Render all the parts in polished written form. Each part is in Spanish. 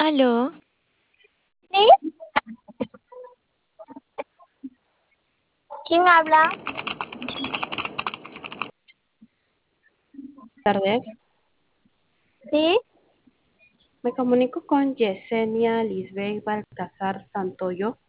Aló, ¿Sí? ¿Quién habla? Tardes. ¿Sí? Me comunico con Yesenia Lisbeth Balcazar Santoyo.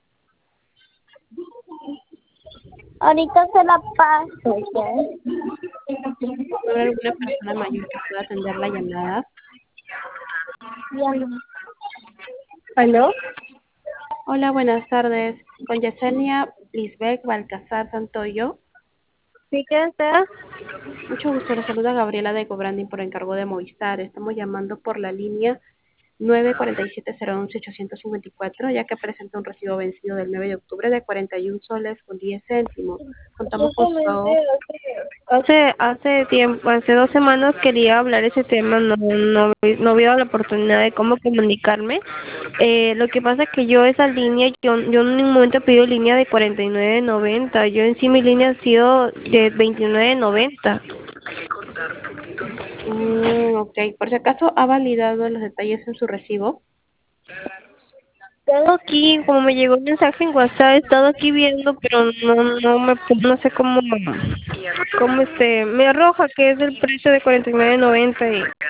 Ahorita se la paso, ¿ya? ¿No habrá alguna persona mayor que pueda atender la llamada? Ya no. ¿Aló? Hola, buenas tardes. Con Yesenia Lisbeth Balcazar Santoyo. ¿Sí que está? Mucho gusto, le saluda Gabriela de Cobranding por encargo de Movistar. Estamos llamando por la línea 947-011-854, ya que presenta un recibo vencido del 9 de octubre de 41 soles con 10 céntimos. Contamos con Justamente su... hace tiempo, hace 2 semanas quería hablar ese tema, no había la oportunidad de cómo comunicarme. Lo que pasa es que yo esa línea, yo en ningún momento he pedido línea de 49.90, yo en sí mi línea ha sido de 29.90. Ok, por si acaso ha validado los detalles en su recibo. Estado aquí, como me llegó un mensaje en WhatsApp, he estado aquí viendo, pero no sé cómo me arroja que es el precio de 49.90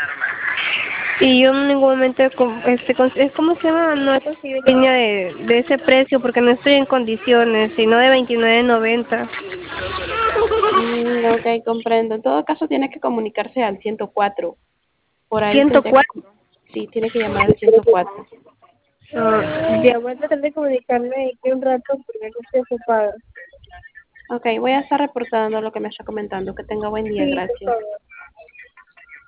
y yo en ningún momento es como se llama, no he conseguido línea de ese precio porque no estoy en condiciones, sino de 29.90. Ok, comprendo. En todo caso, tiene que comunicarse al 104. Por ahí tendría que... 104. Sí, tiene que llamar al 104. Ya voy a tratar de comunicarme de aquí un rato porque aquí estoy ocupada. Ok, voy a estar reportando lo que me está comentando. Que tenga buen día, Sí, por gracias. favor.